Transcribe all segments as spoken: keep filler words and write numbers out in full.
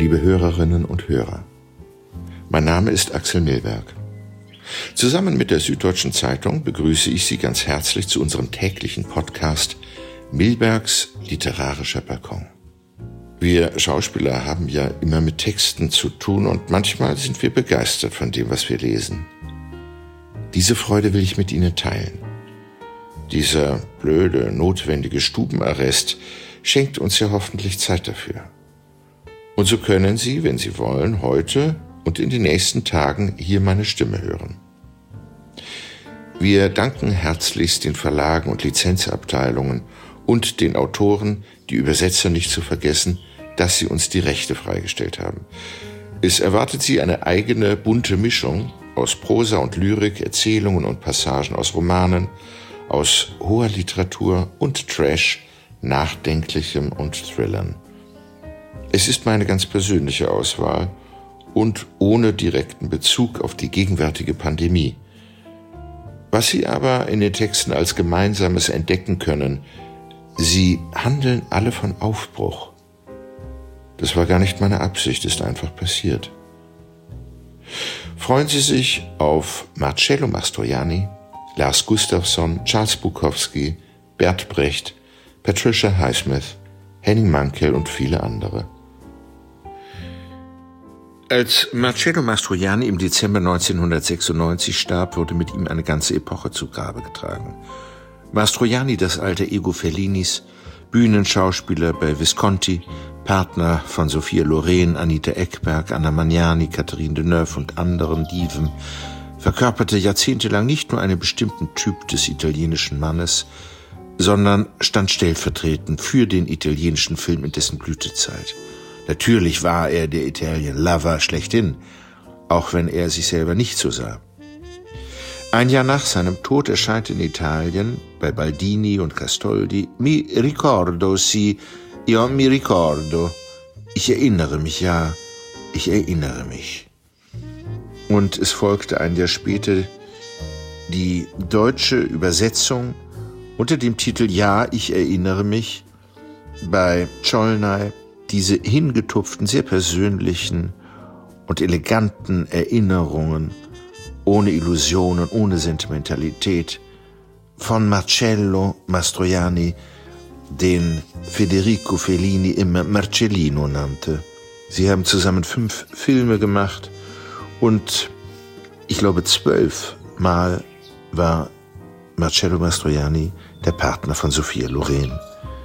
liebe Hörerinnen und Hörer. Mein Name ist Axel Milberg. Zusammen mit der Süddeutschen Zeitung begrüße ich Sie ganz herzlich zu unserem täglichen Podcast Milbergs literarischer Balkon. Wir Schauspieler haben ja immer mit Texten zu tun und manchmal sind wir begeistert von dem, was wir lesen. Diese Freude will ich mit Ihnen teilen. Dieser blöde, notwendige Stubenarrest schenkt uns ja hoffentlich Zeit dafür. Und so können Sie, wenn Sie wollen, heute und in den nächsten Tagen hier meine Stimme hören. Wir danken herzlichst den Verlagen und Lizenzabteilungen und den Autoren, die Übersetzer nicht zu vergessen, dass sie uns die Rechte freigestellt haben. Es erwartet Sie eine eigene, bunte Mischung aus Prosa und Lyrik, Erzählungen und Passagen aus Romanen, aus hoher Literatur und Trash, Nachdenklichem und Thrillern. Es ist meine ganz persönliche Auswahl und ohne direkten Bezug auf die gegenwärtige Pandemie. Was Sie aber in den Texten als Gemeinsames entdecken können, sie handeln alle von Aufbruch. Das war gar nicht meine Absicht, ist einfach passiert. Freuen Sie sich auf Marcello Mastroianni, Lars Gustafsson, Charles Bukowski, Bert Brecht, Patricia Highsmith, Henning Mankell und viele andere. Als Marcello Mastroianni im Dezember neunzehnhundertsechsundneunzig starb, wurde mit ihm eine ganze Epoche zu Grabe getragen. Mastroianni, das alter Ego Fellinis, Bühnenschauspieler bei Visconti, Partner von Sophia Loren, Anita Ekberg, Anna Magnani, Catherine Deneuve und anderen Diven, verkörperte jahrzehntelang nicht nur einen bestimmten Typ des italienischen Mannes, sondern stand stellvertretend für den italienischen Film in dessen Blütezeit. Natürlich war er der Italien-Lover schlechthin, auch wenn er sich selber nicht so sah. Ein Jahr nach seinem Tod erscheint in Italien bei Baldini und Castoldi Mi ricordo, sì, io mi ricordo. Ich erinnere mich, ja, ich erinnere mich. Und es folgte ein Jahr später die deutsche Übersetzung unter dem Titel Ja, ich erinnere mich bei Csolnay. Diese hingetupften, sehr persönlichen und eleganten Erinnerungen, ohne Illusionen, ohne Sentimentalität, von Marcello Mastroianni, den Federico Fellini immer Marcellino nannte. Sie haben zusammen fünf Filme gemacht und ich glaube zwölfmal war Marcello Mastroianni der Partner von Sophia Loren.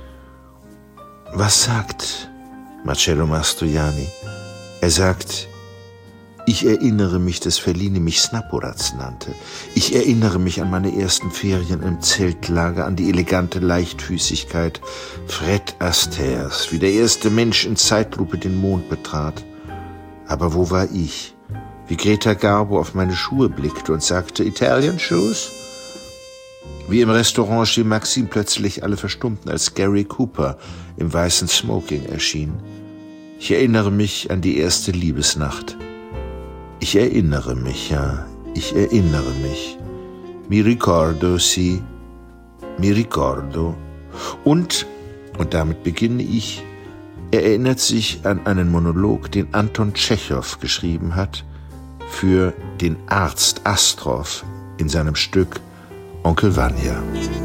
Was sagt Marcello Mastroianni? Er sagt, ich erinnere mich, dass Fellini mich Snaporaz nannte. Ich erinnere mich an meine ersten Ferien im Zeltlager, an die elegante Leichtfüßigkeit Fred Astaires, wie der erste Mensch in Zeitlupe den Mond betrat. Aber wo war ich? Wie Greta Garbo auf meine Schuhe blickte und sagte, Italian Shoes? Wie im Restaurant Chez Maxime plötzlich alle verstummten, als Gary Cooper im weißen Smoking erschien. Ich erinnere mich an die erste Liebesnacht. Ich erinnere mich, ja, ich erinnere mich. Mi ricordo, sì, mi ricordo. Und, und damit beginne ich, er erinnert sich an einen Monolog, den Anton Tschechow geschrieben hat, für den Arzt Astrow in seinem Stück Onkel Vanya.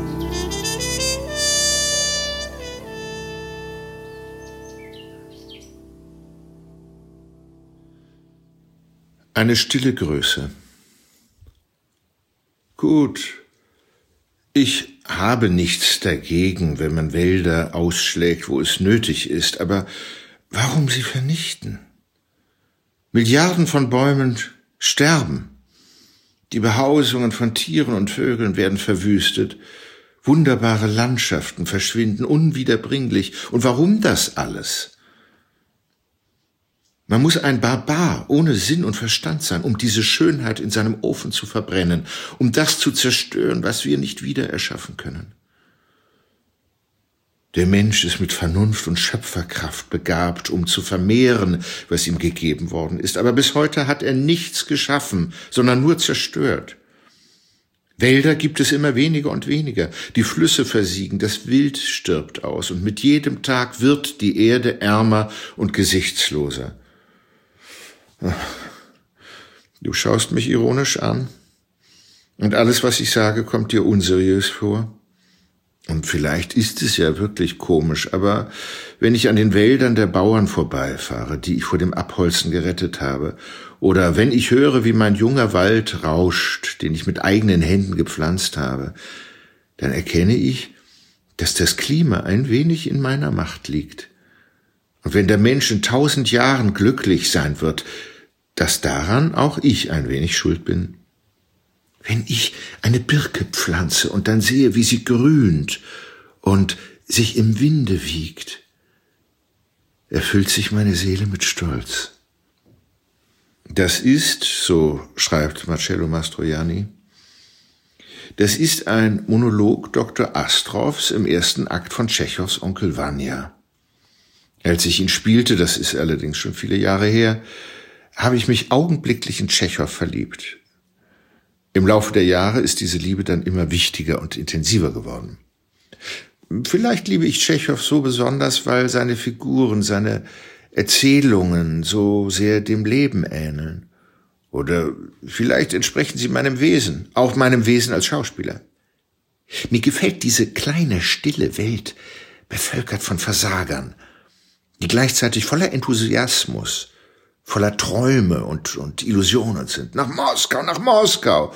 Eine stille Größe. Gut, ich habe nichts dagegen, wenn man Wälder ausschlägt, wo es nötig ist, aber warum sie vernichten? Milliarden von Bäumen sterben. Die Behausungen von Tieren und Vögeln werden verwüstet. Wunderbare Landschaften verschwinden unwiederbringlich. Und warum das alles? Man muss ein Barbar ohne Sinn und Verstand sein, um diese Schönheit in seinem Ofen zu verbrennen, um das zu zerstören, was wir nicht wieder erschaffen können. Der Mensch ist mit Vernunft und Schöpferkraft begabt, um zu vermehren, was ihm gegeben worden ist. Aber bis heute hat er nichts geschaffen, sondern nur zerstört. Wälder gibt es immer weniger und weniger. Die Flüsse versiegen, das Wild stirbt aus und mit jedem Tag wird die Erde ärmer und gesichtsloser. Du schaust mich ironisch an und alles, was ich sage, kommt dir unseriös vor. Und vielleicht ist es ja wirklich komisch, aber wenn ich an den Wäldern der Bauern vorbeifahre, die ich vor dem Abholzen gerettet habe, oder wenn ich höre, wie mein junger Wald rauscht, den ich mit eigenen Händen gepflanzt habe, dann erkenne ich, dass das Klima ein wenig in meiner Macht liegt. Und wenn der Mensch in tausend Jahren glücklich sein wird, dass daran auch ich ein wenig schuld bin. Wenn ich eine Birke pflanze und dann sehe, wie sie grünt und sich im Winde wiegt, erfüllt sich meine Seele mit Stolz. Das ist, so schreibt Marcello Mastroianni, das ist ein Monolog Doktor Astrovs im ersten Akt von Tschechows Onkel Vanya. Als ich ihn spielte, das ist allerdings schon viele Jahre her, habe ich mich augenblicklich in Tschechow verliebt. Im Laufe der Jahre ist diese Liebe dann immer wichtiger und intensiver geworden. Vielleicht liebe ich Tschechow so besonders, weil seine Figuren, seine Erzählungen so sehr dem Leben ähneln. Oder vielleicht entsprechen sie meinem Wesen, auch meinem Wesen als Schauspieler. Mir gefällt diese kleine, stille Welt, bevölkert von Versagern, die gleichzeitig voller Enthusiasmus, voller Träume und, und Illusionen sind. Nach Moskau, nach Moskau.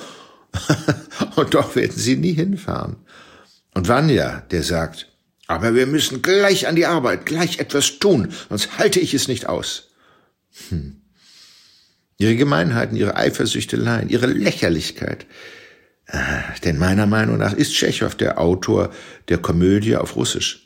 Und doch werden sie nie hinfahren. Und Vanya, der sagt, aber wir müssen gleich an die Arbeit, gleich etwas tun, sonst halte ich es nicht aus. Hm. Ihre Gemeinheiten, ihre Eifersüchteleien, ihre Lächerlichkeit. Ah, denn meiner Meinung nach ist Tschechow der Autor der Komödie auf Russisch.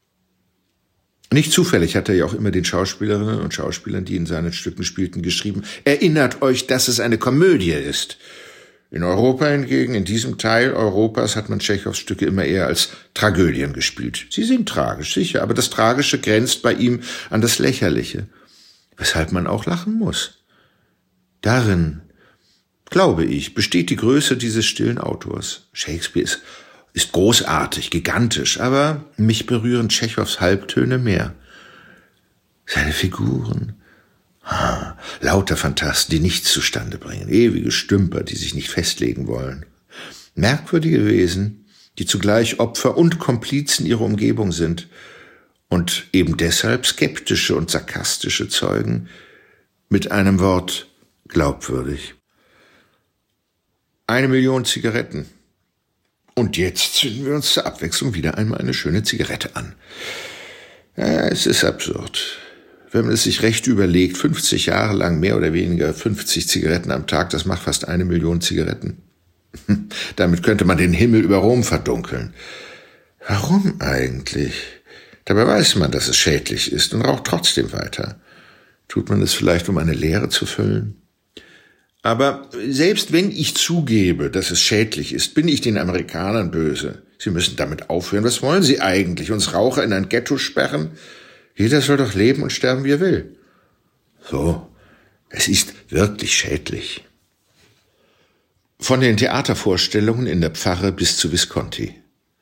Nicht zufällig hat er ja auch immer den Schauspielerinnen und Schauspielern, die in seinen Stücken spielten, geschrieben, erinnert euch, dass es eine Komödie ist. In Europa hingegen, in diesem Teil Europas, hat man Tschechows Stücke immer eher als Tragödien gespielt. Sie sind tragisch, sicher, aber das Tragische grenzt bei ihm an das Lächerliche, weshalb man auch lachen muss. Darin, glaube ich, besteht die Größe dieses stillen Autors. Shakespeare ist ist großartig, gigantisch, aber mich berühren Tschechows Halbtöne mehr. Seine Figuren, ah, lauter Phantasten, die nichts zustande bringen, ewige Stümper, die sich nicht festlegen wollen. Merkwürdige Wesen, die zugleich Opfer und Komplizen ihrer Umgebung sind und eben deshalb skeptische und sarkastische Zeugen, mit einem Wort glaubwürdig. Eine Million Zigaretten. Und jetzt zünden wir uns zur Abwechslung wieder einmal eine schöne Zigarette an. Ja, es ist absurd. Wenn man es sich recht überlegt, fünfzig Jahre lang mehr oder weniger fünfzig Zigaretten am Tag, das macht fast eine Million Zigaretten. Damit könnte man den Himmel über Rom verdunkeln. Warum eigentlich? Dabei weiß man, dass es schädlich ist und raucht trotzdem weiter. Tut man es vielleicht, um eine Leere zu füllen? Aber selbst wenn ich zugebe, dass es schädlich ist, bin ich den Amerikanern böse. Sie müssen damit aufhören. Was wollen sie eigentlich? Uns Raucher in ein Ghetto sperren? Jeder soll doch leben und sterben, wie er will. So, es ist wirklich schädlich. Von den Theatervorstellungen in der Pfarre bis zu Visconti.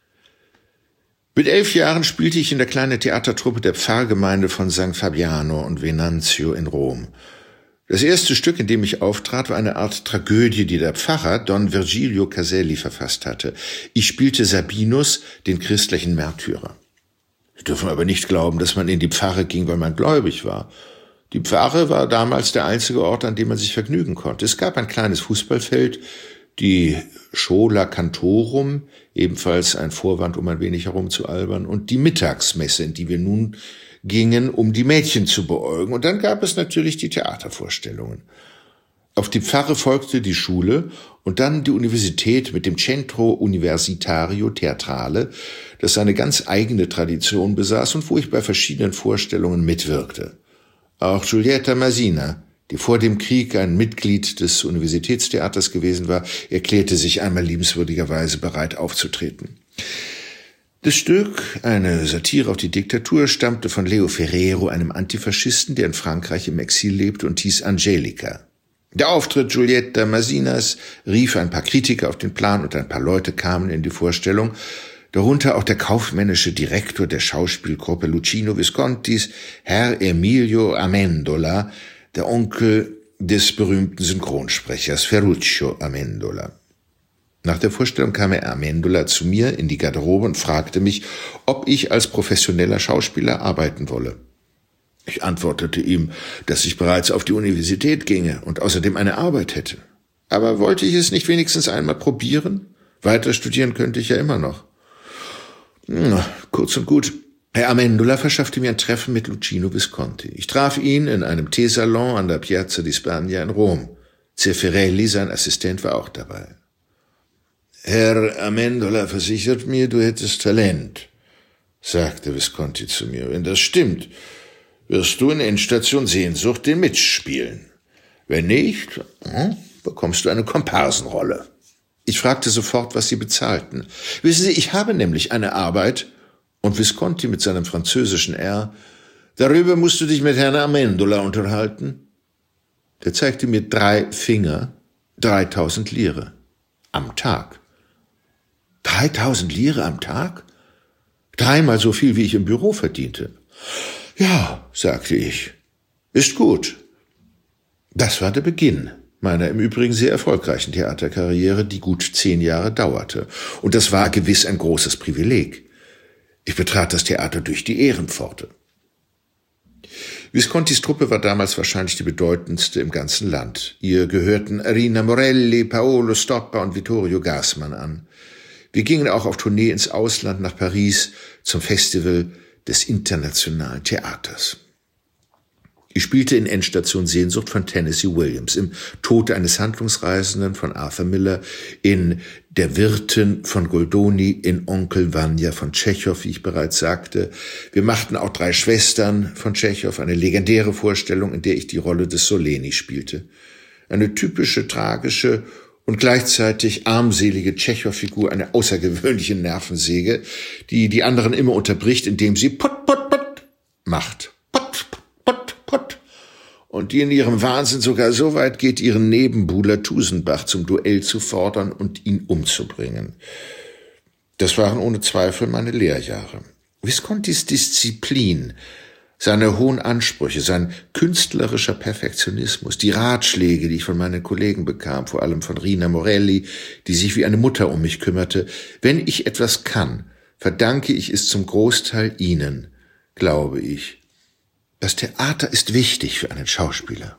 Mit elf Jahren spielte ich in der kleinen Theatertruppe der Pfarrgemeinde von San Fabiano und Venanzio in Rom. Das erste Stück, in dem ich auftrat, war eine Art Tragödie, die der Pfarrer Don Virgilio Caselli verfasst hatte. Ich spielte Sabinus, den christlichen Märtyrer. Sie dürfen aber nicht glauben, dass man in die Pfarre ging, weil man gläubig war. Die Pfarre war damals der einzige Ort, an dem man sich vergnügen konnte. Es gab ein kleines Fußballfeld, die Schola Cantorum, ebenfalls ein Vorwand, um ein wenig herumzualbern, und die Mittagsmesse, in die wir nun gingen, um die Mädchen zu beäugen. Und dann gab es natürlich die Theatervorstellungen. Auf die Pfarre folgte die Schule und dann die Universität mit dem Centro Universitario Teatrale, das seine ganz eigene Tradition besaß und wo ich bei verschiedenen Vorstellungen mitwirkte. Auch Giulietta Masina, die vor dem Krieg ein Mitglied des Universitätstheaters gewesen war, erklärte sich einmal liebenswürdigerweise bereit aufzutreten. Das Stück, eine Satire auf die Diktatur, stammte von Leo Ferrero, einem Antifaschisten, der in Frankreich im Exil lebte und hieß Angelica. Der Auftritt Giulietta Masinas rief ein paar Kritiker auf den Plan und ein paar Leute kamen in die Vorstellung, darunter auch der kaufmännische Direktor der Schauspielgruppe Luchino Viscontis, Herr Emilio Amendola, der Onkel des berühmten Synchronsprechers Ferruccio Amendola. Nach der Vorstellung kam Herr Amendola zu mir in die Garderobe und fragte mich, ob ich als professioneller Schauspieler arbeiten wolle. Ich antwortete ihm, dass ich bereits auf die Universität ginge und außerdem eine Arbeit hätte. Aber wollte ich es nicht wenigstens einmal probieren? Weiter studieren könnte ich ja immer noch. Na, kurz und gut. Herr Amendola verschaffte mir ein Treffen mit Luchino Visconti. Ich traf ihn in einem Teesalon an der Piazza di Spagna in Rom. Zeffirelli, sein Assistent, war auch dabei. Herr Amendola versichert mir, du hättest Talent, sagte Visconti zu mir. Wenn das stimmt, wirst du in Endstation Sehnsucht den mitspielen. Wenn nicht, hm, bekommst du eine Komparsenrolle. Ich fragte sofort, was sie bezahlten. Wissen Sie, ich habe nämlich eine Arbeit, und Visconti mit seinem französischen R, darüber musst du dich mit Herrn Amendola unterhalten. Der zeigte mir drei Finger, dreitausend Lire am Tag. Dreitausend Lire am Tag? Dreimal so viel, wie ich im Büro verdiente. Ja, sagte ich, ist gut. Das war der Beginn meiner im Übrigen sehr erfolgreichen Theaterkarriere, die gut zehn Jahre dauerte. Und das war gewiss ein großes Privileg. Ich betrat das Theater durch die Ehrenpforte. Viscontis Truppe war damals wahrscheinlich die bedeutendste im ganzen Land. Ihr gehörten Rina Morelli, Paolo Stoppa und Vittorio Gassman an. Wir gingen auch auf Tournee ins Ausland nach Paris zum Festival des Internationalen Theaters. Ich spielte in Endstation Sehnsucht von Tennessee Williams, im Tod eines Handlungsreisenden von Arthur Miller, in Der Wirtin von Goldoni, in Onkel Vanya von Tschechow, wie ich bereits sagte. Wir machten auch Drei Schwestern von Tschechow, eine legendäre Vorstellung, in der ich die Rolle des Soleni spielte. Eine typische, tragische und gleichzeitig armselige Tschechow-Figur, eine außergewöhnliche Nervensäge, die die anderen immer unterbricht, indem sie Pott, Pott, Pott macht. Pott, Pott, Pott. Und die in ihrem Wahnsinn sogar so weit geht, ihren Nebenbuhler Tusenbach zum Duell zu fordern und ihn umzubringen. Das waren ohne Zweifel meine Lehrjahre. Viscontis Disziplin, seine hohen Ansprüche, sein künstlerischer Perfektionismus, die Ratschläge, die ich von meinen Kollegen bekam, vor allem von Rina Morelli, die sich wie eine Mutter um mich kümmerte. Wenn ich etwas kann, verdanke ich es zum Großteil ihnen, glaube ich. Das Theater ist wichtig für einen Schauspieler.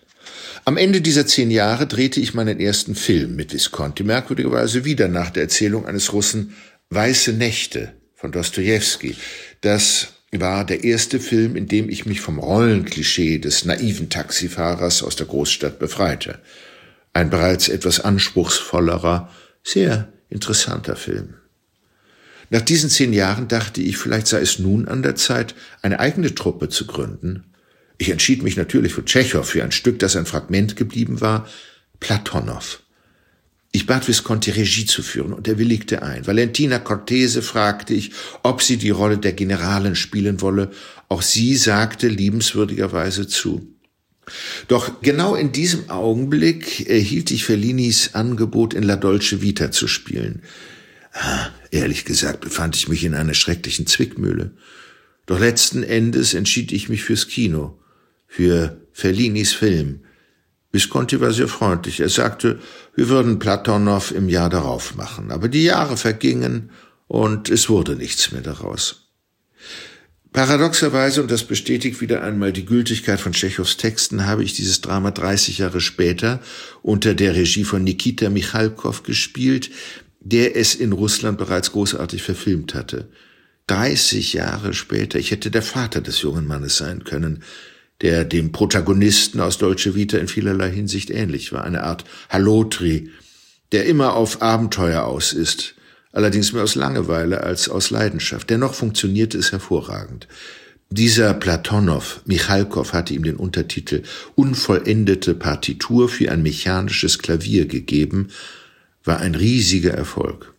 Am Ende dieser zehn Jahre drehte ich meinen ersten Film mit Visconti, merkwürdigerweise wieder nach der Erzählung eines Russen Weiße Nächte von Dostojewski. Das war der erste Film, in dem ich mich vom Rollenklischee des naiven Taxifahrers aus der Großstadt befreite. Ein bereits etwas anspruchsvollerer, sehr interessanter Film. Nach diesen zehn Jahren dachte ich, vielleicht sei es nun an der Zeit, eine eigene Truppe zu gründen. Ich entschied mich natürlich für Tschechow, für ein Stück, das ein Fragment geblieben war, Platonow. Ich bat Visconti, Regie zu führen, und er willigte ein. Valentina Cortese fragte ich, ob sie die Rolle der Generalin spielen wolle. Auch sie sagte liebenswürdigerweise zu. Doch genau in diesem Augenblick erhielt ich Fellinis Angebot, in La Dolce Vita zu spielen. Ah, ehrlich gesagt befand ich mich in einer schrecklichen Zwickmühle. Doch letzten Endes entschied ich mich fürs Kino, für Fellinis Film. Visconti war sehr freundlich. Er sagte, wir würden Platonow im Jahr darauf machen. Aber die Jahre vergingen und es wurde nichts mehr daraus. Paradoxerweise, und das bestätigt wieder einmal die Gültigkeit von Tschechows Texten, habe ich dieses Drama dreißig Jahre später unter der Regie von Nikita Michalkow gespielt, der es in Russland bereits großartig verfilmt hatte. dreißig Jahre später, ich hätte der Vater des jungen Mannes sein können, der dem Protagonisten aus Dolce Vita in vielerlei Hinsicht ähnlich war, eine Art Halotri, der immer auf Abenteuer aus ist, allerdings mehr aus Langeweile als aus Leidenschaft. Dennoch funktionierte es hervorragend. Dieser Platonow, Michalkow, hatte ihm den Untertitel Unvollendete Partitur für ein mechanisches Klavier gegeben, war ein riesiger Erfolg.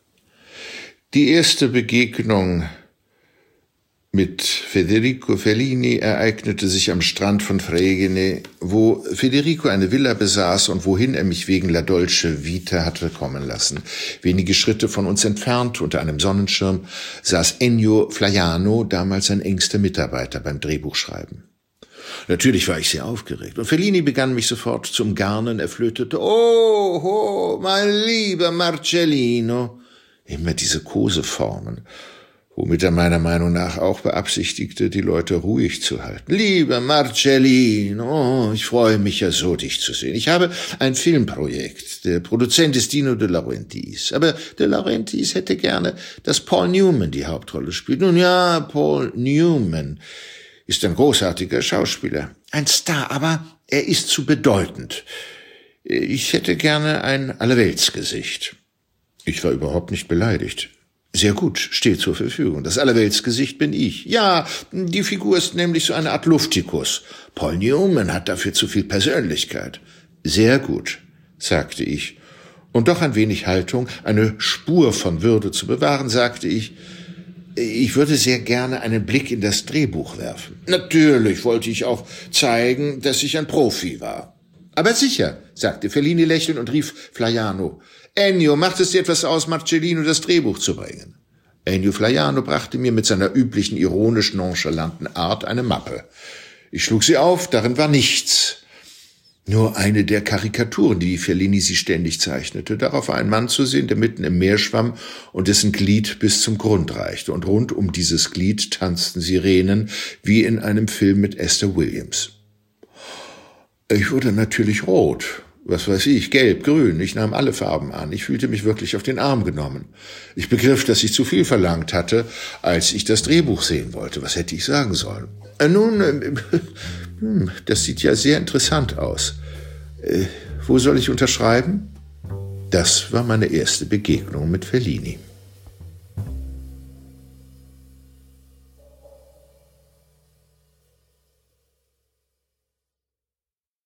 Die erste Begegnung mit Federico Fellini ereignete sich am Strand von Fregene, wo Federico eine Villa besaß und wohin er mich wegen La Dolce Vita hatte kommen lassen. Wenige Schritte von uns entfernt, unter einem Sonnenschirm, saß Ennio Flaiano, damals sein engster Mitarbeiter beim Drehbuchschreiben. Natürlich war ich sehr aufgeregt. Und Fellini begann mich sofort zu umgarnen. Er flötete, oh, oh, mein lieber Marcellino. Immer diese Koseformen, womit er meiner Meinung nach auch beabsichtigte, die Leute ruhig zu halten. Lieber Marcellino, oh, ich freue mich ja so, dich zu sehen. Ich habe ein Filmprojekt. Der Produzent ist Dino De Laurentiis. Aber De Laurentiis hätte gerne, dass Paul Newman die Hauptrolle spielt. Nun ja, Paul Newman ist ein großartiger Schauspieler. Ein Star, aber er ist zu bedeutend. Ich hätte gerne ein Allerweltsgesicht. Ich war überhaupt nicht beleidigt. Sehr gut, steht zur Verfügung. Das Allerweltsgesicht bin ich. Ja, die Figur ist nämlich so eine Art Luftikus. Paul Newman hat dafür zu viel Persönlichkeit. Sehr gut, sagte ich. Und doch ein wenig Haltung, eine Spur von Würde zu bewahren, sagte ich, ich würde sehr gerne einen Blick in das Drehbuch werfen. Natürlich wollte ich auch zeigen, dass ich ein Profi war. Aber sicher, sagte Fellini lächelnd und rief Flaiano. Ennio, macht es dir etwas aus, Marcellino das Drehbuch zu bringen? Ennio Flaiano brachte mir mit seiner üblichen ironisch-nonchalanten Art eine Mappe. Ich schlug sie auf, darin war nichts. Nur eine der Karikaturen, die Fellini sie ständig zeichnete. Darauf war ein Mann zu sehen, der mitten im Meer schwamm und dessen Glied bis zum Grund reichte. Und rund um dieses Glied tanzten Sirenen, wie in einem Film mit Esther Williams. Ich wurde natürlich rot. Was weiß ich, gelb, grün, ich nahm alle Farben an. Ich fühlte mich wirklich auf den Arm genommen. Ich begriff, dass ich zu viel verlangt hatte, als ich das Drehbuch sehen wollte. Was hätte ich sagen sollen? Äh, nun, äh, hm, das sieht ja sehr interessant aus. Äh, wo soll ich unterschreiben? Das war meine erste Begegnung mit Fellini.